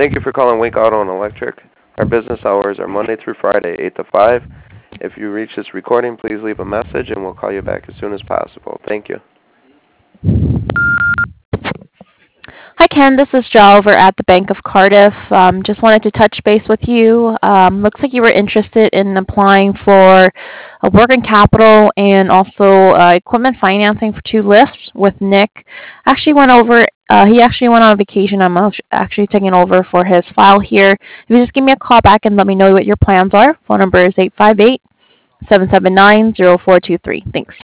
Thank you for calling Wink Auto and Electric. Our business hours are Monday through Friday, 8 to 5. If you reach this recording, please leave a message and we'll call you back as soon as possible. Thank you. Hi, Ken. This is Jo over at the Bank of Cardiff. Just wanted to touch base with you. Looks like you were interested in applying for a working capital and also equipment financing for 2 lifts with Nick. Actually went over. He actually went on vacation. I'm actually taking over for his file here. If you just give me a call back and let me know what your plans are. Phone number is 858-779-0423. Thanks.